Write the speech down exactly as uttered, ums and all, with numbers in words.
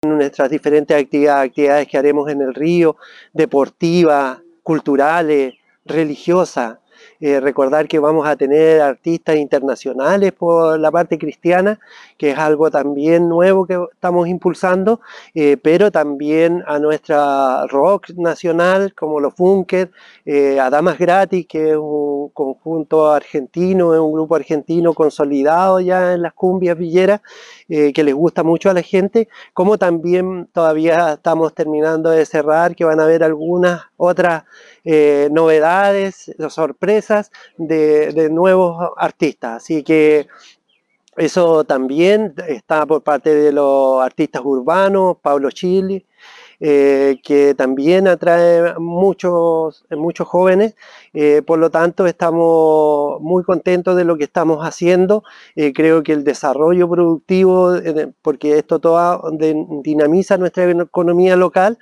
nuestras diferentes actividades, actividades que haremos en el río, deportivas, culturales, religiosas. Eh, recordar que vamos a tener artistas internacionales por la parte cristiana, que es algo también nuevo que estamos impulsando, eh, pero también a nuestra rock nacional, como los Funker, eh, a Damas Gratis, que es un conjunto argentino, es un grupo argentino consolidado ya en las cumbias villeras, eh, que les gusta mucho a la gente, como también todavía estamos terminando de cerrar, que van a haber algunas otras eh, novedades, sorpresas de, de nuevos artistas. Así que eso también está por parte de los artistas urbanos, Pablo Chili, eh, que también atrae muchos, muchos jóvenes, eh, por lo tanto estamos muy contentos de lo que estamos haciendo. Eh, creo que el desarrollo productivo, eh, porque esto todo dinamiza nuestra economía local,